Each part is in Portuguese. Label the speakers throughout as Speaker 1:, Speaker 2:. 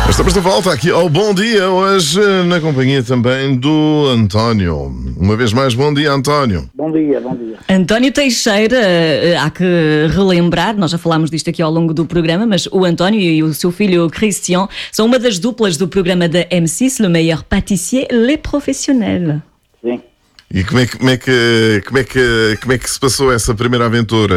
Speaker 1: Estamos de volta aqui ao Bom Dia, hoje na companhia também do António. Uma vez mais, bom dia, António.
Speaker 2: Bom dia, bom dia.
Speaker 3: António Teixeira, há que relembrar, nós já falámos disto aqui ao longo do programa, mas o António e o seu filho Christian são uma das duplas do programa da M6, Le Meilleur Pâtissier, Les Professionnels.
Speaker 2: Sim.
Speaker 1: E como é que se passou essa primeira aventura?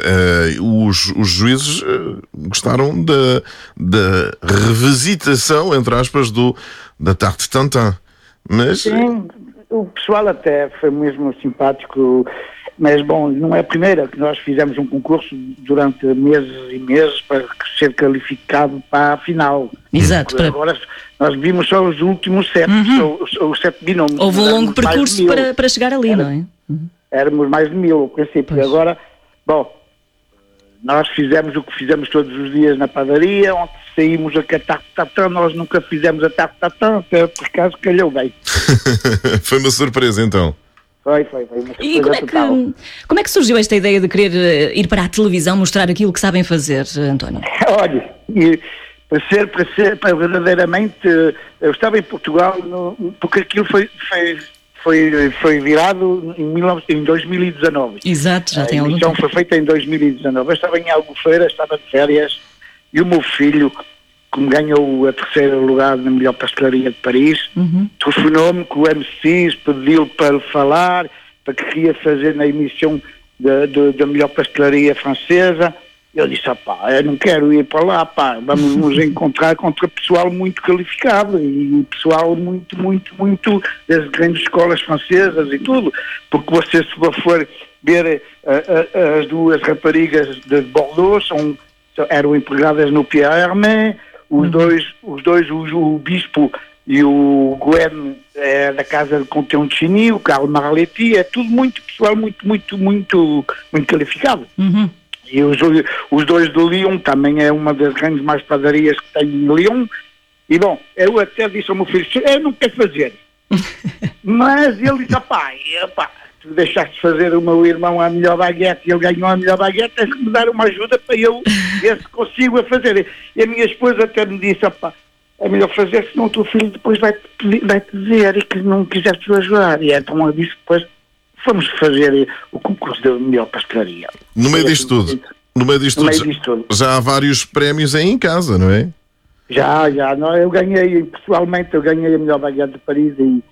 Speaker 1: Os juízes gostaram da revisitação, entre aspas, da Tarte Tatin. Mas...
Speaker 2: Sim, o pessoal até foi mesmo simpático, mas bom, não é a primeira que nós fizemos um concurso durante meses e meses para ser qualificado para a final.
Speaker 3: Exato.
Speaker 2: Agora nós vimos só os últimos 7, os 7 binômios.
Speaker 3: Houve um longo percurso para chegar ali, não é?
Speaker 2: Éramos mais de 1000 ao princípio.
Speaker 3: Pois.
Speaker 2: Agora, bom, nós fizemos o que fizemos todos os dias na padaria, onde saímos a Tarte Tatin, nós nunca fizemos a Tarte Tatin, até por acaso calhou bem.
Speaker 1: Foi uma surpresa, então.
Speaker 2: Foi uma
Speaker 3: E como é que surgiu esta ideia de querer ir para a televisão mostrar aquilo que sabem fazer, António?
Speaker 2: Olha, e para verdadeiramente, eu estava em Portugal, porque aquilo foi virado em 2019.
Speaker 3: Exato, já tem
Speaker 2: A
Speaker 3: algum
Speaker 2: emissão
Speaker 3: tempo.
Speaker 2: foi feita em 2019. Eu estava em Albufeira, estava de férias, e o meu filho, como ganhou a terceiro lugar na melhor pastelaria de Paris, telefonou-me com o M6, pediu para falar, para que queria fazer na emissão da melhor pastelaria francesa. Eu disse, eu não quero ir para lá, vamos nos encontrar contra pessoal muito qualificado e pessoal muito das grandes escolas francesas e tudo, porque você, se for ver as duas raparigas de Bordeaux, eram empregadas no Pierre Hermé, os dois, o Bispo e o Gwen da Casa de Conteúdo de Chini, o Carlo Marletti, é tudo pessoal muito qualificado. E os dois do Lyon também é uma das grandes mais padarias que tem em Lyon. E bom, eu até disse ao meu filho, eu não quero fazer. Mas ele disse, tu deixaste fazer o meu irmão a melhor baguete e ele ganhou a melhor baguete, tens que me dar uma ajuda para eu ver se consigo a fazer. E a minha esposa até me disse, é melhor fazer, senão o teu filho depois vai-te dizer e que não quiseste ajudar. E então eu disse, depois fomos fazer o concurso da melhor pastelaria.
Speaker 1: No meio disto tudo, já há vários prémios aí em casa, não é?
Speaker 2: Já, não, eu ganhei, pessoalmente, a melhor baguete de Paris em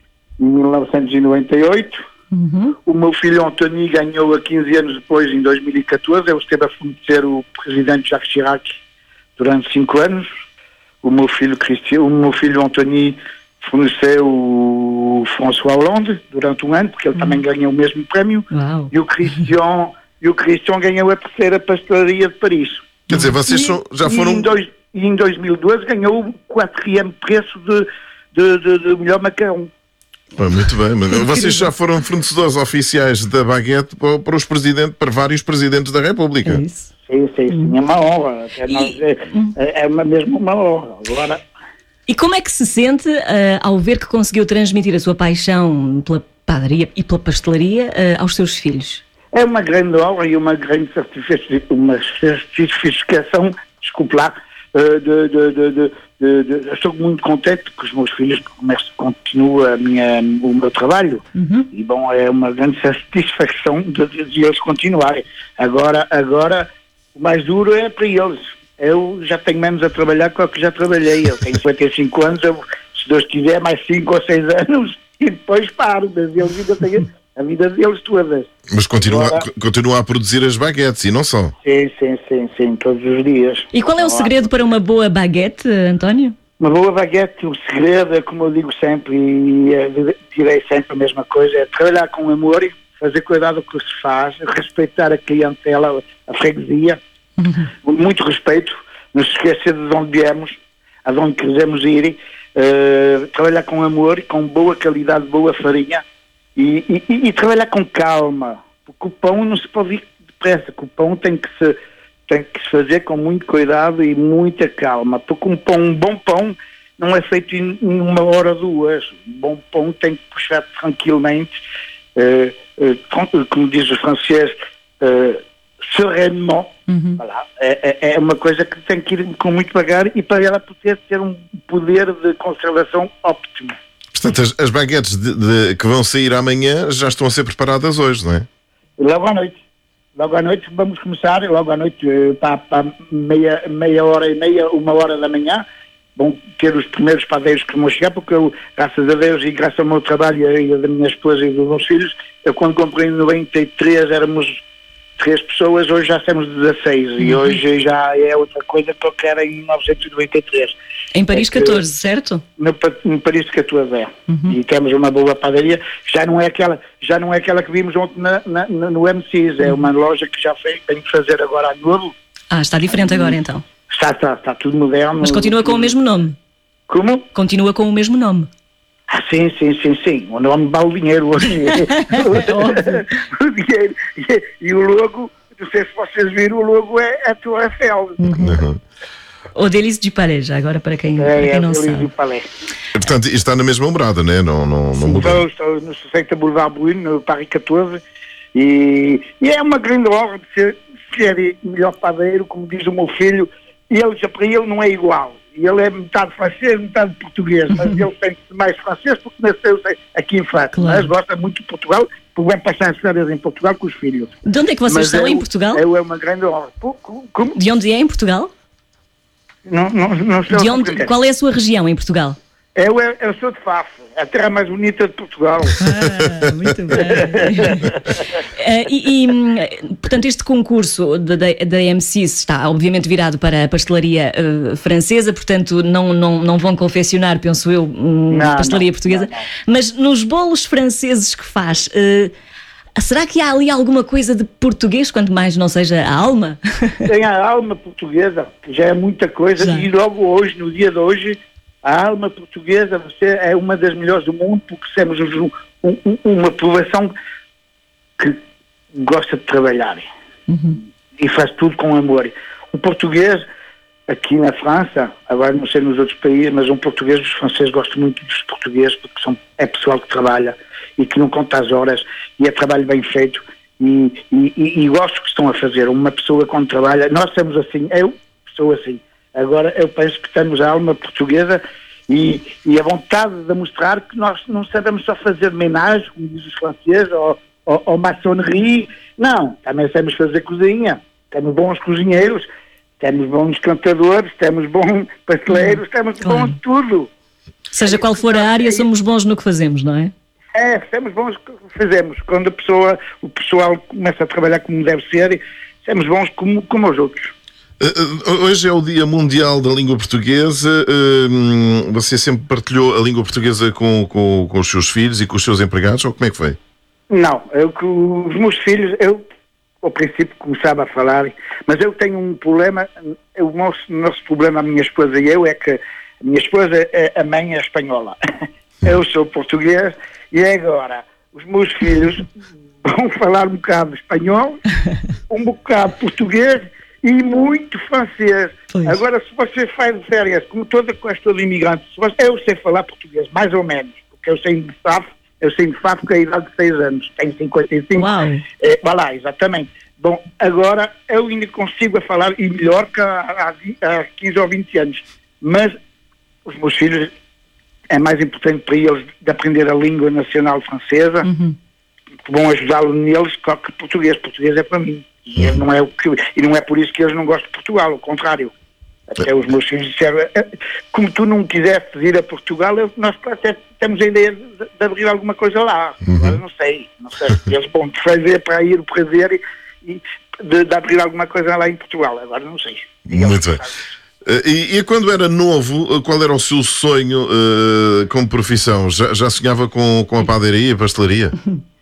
Speaker 2: 1998. O meu filho Anthony ganhou a 15 anos depois, em 2014. Ele esteve a fornecer o presidente Jacques Chirac durante 5 anos. O meu filho Anthony forneceu o François Hollande durante 1 ano, porque ele também ganhou o mesmo prémio.
Speaker 3: Uau.
Speaker 2: E o Christian ganhou a terceira pastelaria de Paris.
Speaker 1: Quer dizer, vocês já foram...
Speaker 2: E em 2012 ganhou o 4º preço de melhor macarrão.
Speaker 1: Muito bem, mas vocês já foram fornecedores oficiais da baguete para vários presidentes da República.
Speaker 3: É isso.
Speaker 2: Sim, é uma honra. Mesmo uma honra. Agora...
Speaker 3: E como é que se sente ao ver que conseguiu transmitir a sua paixão pela padaria e pela pastelaria aos seus filhos?
Speaker 2: É uma grande honra e uma grande certificação, desculpe lá, estou muito contente que os meus filhos continuam o meu trabalho. E bom, é uma grande satisfação de eles continuarem. Agora o mais duro é para eles. Eu já tenho menos a trabalhar que o que já trabalhei. Eu tenho 55 anos, se Deus quiser, mais 5 ou 6 anos e depois paro. Mas eles ainda têm a vida deles todas.
Speaker 1: Mas continua a produzir as baguetes e não só.
Speaker 2: Sim, todos os dias.
Speaker 3: E qual é o segredo para uma boa baguete, António?
Speaker 2: Uma boa baguete, o segredo é, como eu digo sempre, e direi sempre a mesma coisa, é trabalhar com amor, fazer cuidado do que se faz, respeitar a clientela, a freguesia, muito respeito, não se esquecer de onde viemos, aonde queremos ir, trabalhar com amor, com boa qualidade, boa farinha e trabalhar com calma, porque o pão não se pode ir depressa, que o pão tem que se fazer com muito cuidado e muita calma, porque um bom pão não é feito em 1 hora ou 2, um bom pão tem que puxar tranquilamente, como diz o francês, serenement. Voilà. É uma coisa que tem que ir com muito devagar e para ela poder ter um poder de conservação óptimo.
Speaker 1: Portanto, as baguetes que vão sair amanhã já estão a ser preparadas hoje, não é?
Speaker 2: Logo à noite vamos começar, logo à noite para meia hora e meia, 1 hora da manhã, vão ter os primeiros padeiros que vão chegar, porque eu, graças a Deus e graças ao meu trabalho e da minha esposa e dos meus filhos, eu quando comprei em 93 éramos 3 pessoas, hoje já somos 16 e hoje já é outra coisa que eu quero em 1993.
Speaker 3: Em Paris 14, certo?
Speaker 2: Em Paris 14, e temos uma boa padaria, já não é aquela que vimos ontem no M6, é uma loja que já fez, tenho que fazer agora a novo.
Speaker 3: Está diferente agora então.
Speaker 2: Está tudo moderno.
Speaker 3: Mas continua com o mesmo nome?
Speaker 2: Como?
Speaker 3: Continua com o mesmo nome.
Speaker 2: Sim. O nome vale o dinheiro hoje. O dinheiro. E o logo, não sei se vocês viram, o logo é a Torre Eiffel.
Speaker 3: O Délices du Palais, já agora para quem não sabe.
Speaker 2: Portanto,
Speaker 1: está na mesma morada, né? Não mudou.
Speaker 2: Estou no 60 Boulevard Brune, no Paris 14, e é uma grande honra de ser melhor padeiro, como diz o meu filho, e para ele não é igual. Ele é metade francês, metade português, mas ele sente-se mais francês porque nasceu aqui em França, mas gosta muito de Portugal, porque vem passar as férias em Portugal com os filhos.
Speaker 3: De onde é que vocês estão em Portugal?
Speaker 2: É uma grande honra. Como?
Speaker 3: De onde é em Portugal?
Speaker 2: Não sei.
Speaker 3: Qual é a sua região em Portugal?
Speaker 2: Eu sou de Faf, a terra mais bonita de Portugal.
Speaker 3: Muito bem. Portanto, este concurso da M6 está obviamente virado para a pastelaria francesa, portanto não vão confeccionar, penso eu, pastelaria portuguesa. Não. Mas nos bolos franceses que faz, será que há ali alguma coisa de português, quanto mais não seja a alma?
Speaker 2: Tem a alma portuguesa, já é muita coisa, e logo hoje, no dia de hoje, a alma portuguesa você é uma das melhores do mundo, porque temos uma população que gosta de trabalhar e faz tudo com amor. O português, aqui na França, agora não sei nos outros países, mas os franceses gostam muito dos portugueses, porque é pessoal que trabalha e que não conta as horas e é trabalho bem feito e gosto que estão a fazer. Uma pessoa quando trabalha, nós somos assim, eu sou assim. Agora eu penso que temos a alma portuguesa e a vontade de mostrar que nós não sabemos só fazer menagem, como diz os franceses, ou maçonnerie. Não, também sabemos fazer cozinha. Temos bons cozinheiros, temos bons cantadores, temos bons pasteleiros, temos bons tudo.
Speaker 3: Seja qual for a área, somos bons no que fazemos, não é?
Speaker 2: Somos bons no que fazemos. Quando o pessoal começa a trabalhar como deve ser, somos bons como os outros.
Speaker 1: Hoje é o Dia Mundial da Língua Portuguesa. Você sempre partilhou a língua portuguesa com os seus filhos e com os seus empregados, ou como é que foi?
Speaker 2: Não, com os meus filhos, eu ao princípio começava a falar, mas eu tenho um problema, o nosso problema, a minha esposa e eu, é que a minha esposa, a mãe é espanhola, eu sou português, e agora os meus filhos vão falar um bocado espanhol, um bocado português, e muito francês. Pois. Agora, se você faz férias, como toda questão de imigrantes, eu sei falar português, mais ou menos, porque eu sei de Faf com a idade de 6 anos, tenho 55.
Speaker 3: Uau.
Speaker 2: Voilà, exatamente. Bom, agora eu ainda consigo falar, e melhor que há 15 ou 20 anos, mas os meus filhos, é mais importante para eles de aprender a língua nacional francesa, que vão ajudá-lo neles, que português é para mim. E não é por isso que eles não gostam de Portugal, ao contrário. Até os meus filhos disseram, como tu não quiseste ir a Portugal, nós até temos a ideia de abrir alguma coisa lá. Agora não sei. Eles vão fazer para ir o prazer e de abrir alguma coisa lá em Portugal. Agora não sei.
Speaker 1: Muito bem. E quando era novo, qual era o seu sonho como profissão? Já sonhava com a padaria, a pastelaria?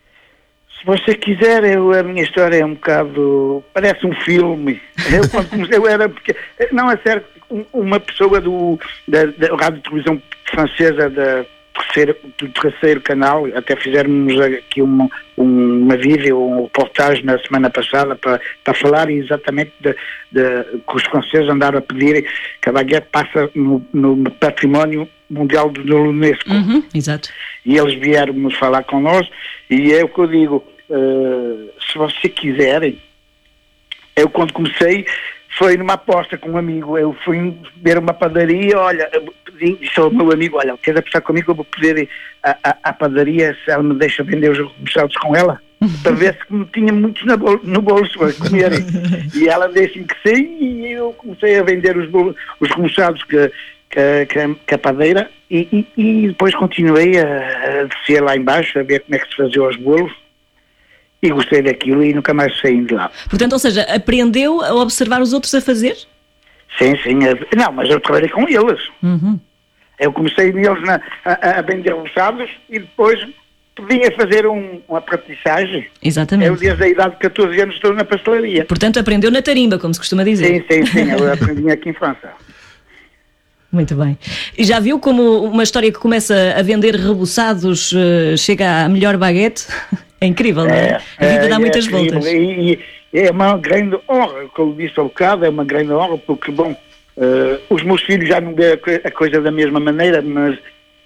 Speaker 2: Se você quiser, a minha história é um bocado... Parece um filme. Quando comecei, eu era... Não, é certo, uma pessoa da rádio televisão francesa do terceiro canal, até fizemos aqui uma reportagem na semana passada para falar exatamente que os franceses andaram a pedir que a baguete passa no património mundial do Unesco.
Speaker 3: Exato.
Speaker 2: E eles vieram nos falar com nós, e é o que eu digo, se vocês quiserem, Eu, quando comecei, foi numa aposta com um amigo. Eu fui ver uma padaria, olha, disse ao meu amigo, olha, queres apostar comigo? Eu vou pedir à padaria se ela me deixa vender os rebuçados com ela, para ver se me tinha muitos no bolso para comerem. E ela disse-me que sim, e eu comecei a vender os rebuçados que a padeira, e depois continuei a descer lá embaixo, a ver como é que se fazia os bolos. E gostei daquilo e nunca mais saí de lá.
Speaker 3: Portanto, ou seja, aprendeu a observar os outros a fazer?
Speaker 2: Sim. Não, mas eu trabalhei com eles.
Speaker 3: Uhum.
Speaker 2: Eu comecei neles a vender roçados e depois podia fazer uma aprendizagem.
Speaker 3: Exatamente.
Speaker 2: Eu desde a idade de 14 anos estou na pastelaria.
Speaker 3: Portanto, aprendeu na tarimba, como se costuma dizer.
Speaker 2: Sim, eu aprendi aqui em França.
Speaker 3: Muito bem. E já viu como uma história que começa a vender rebuçados chega à melhor baguete? É incrível, não é? A vida dá muitas voltas.
Speaker 2: E é uma grande honra, como eu disse ao bocado, é uma grande honra, porque, bom, os meus filhos já não vêem a coisa da mesma maneira, mas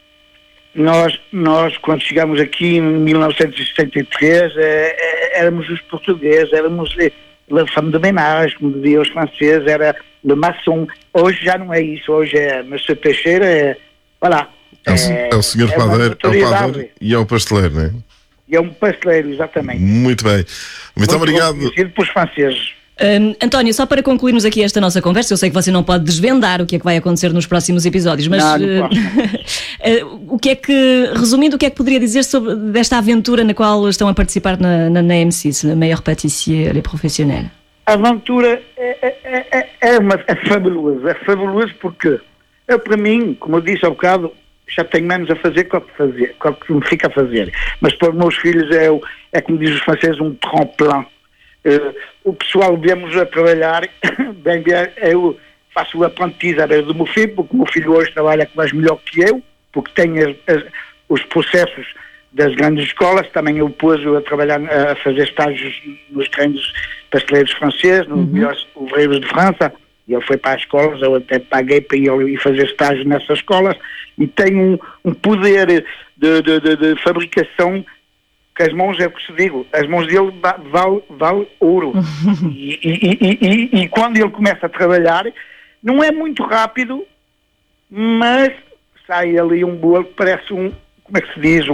Speaker 2: nós quando chegámos aqui em 1963, éramos os portugueses, éramos la femme de ménage, como diziam os franceses, era le maçon. Hoje já não é isso, hoje é Monsieur Teixeira, voilà.
Speaker 1: É o senhor padeiro, é o padeiro e é o pasteleiro, não é?
Speaker 2: E é um pasteleiro, exatamente.
Speaker 1: Muito bem. Muito obrigado.
Speaker 2: Conhecido pelos franceses.
Speaker 3: António, só para concluirmos aqui esta nossa conversa, eu sei que você não pode desvendar o que é que vai acontecer nos próximos episódios, mas
Speaker 2: não posso.
Speaker 3: o que é que, resumindo, o que é que poderia dizer sobre desta aventura na qual estão a participar na M6, Le Meilleur Pâtissier, Les Professionnels?
Speaker 2: A aventura é fabulosa. É fabulosa porque eu, para mim, como eu disse há bocado, já tenho menos a fazer que o que me fica a fazer. Mas para os meus filhos é como dizem os franceses, um tremplin. O pessoal vemos a trabalhar, bem, eu faço o aprendiz à beira do meu filho, porque o meu filho hoje trabalha mais melhor que eu, porque tem os processos das grandes escolas. Também eu pus-o a trabalhar, a fazer estágios nos grandes pasteleiros franceses, nos melhores ouvreiros de França. E ele foi para as escolas, eu até paguei para ele ir fazer estágio nessas escolas, e tem um poder de fabricação que as mãos, é o que se digo, as mãos dele vale ouro. E quando ele começa a trabalhar, não é muito rápido, mas sai ali um bolo que parece como é que se diz?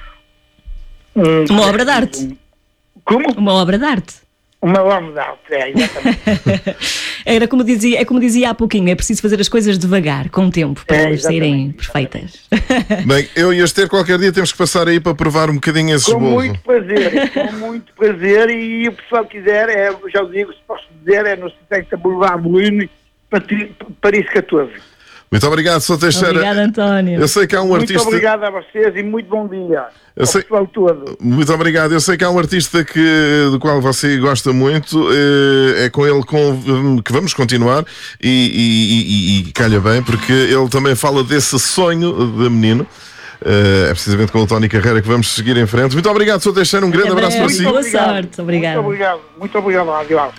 Speaker 3: Uma obra de arte.
Speaker 2: Como?
Speaker 3: Uma obra de arte.
Speaker 2: Uma obra de arte, exatamente.
Speaker 3: É como dizia há pouquinho, é preciso fazer as coisas devagar, com tempo, para elas saírem perfeitas.
Speaker 1: Bem, eu e a Esther qualquer dia temos que passar aí para provar um bocadinho esses bolos.
Speaker 2: Com muito prazer, e o pessoal quiser, já o digo, se posso dizer, no 60 Boulevard Boulogne, Paris 14.
Speaker 1: Muito obrigado, Sr. Teixeira.
Speaker 3: Obrigado, António.
Speaker 1: Eu sei que há um artista...
Speaker 2: Muito obrigado a vocês e muito bom dia ao pessoal todo.
Speaker 1: Muito obrigado. Eu sei que há um artista do qual você gosta muito, é com ele que vamos continuar, e calha bem, porque ele também fala desse sonho de menino. É precisamente com o Tony Carreira que vamos seguir em frente. Muito obrigado, Sr. Teixeira. Um grande abraço para si.
Speaker 3: Boa sorte. Obrigado.
Speaker 2: Muito obrigado.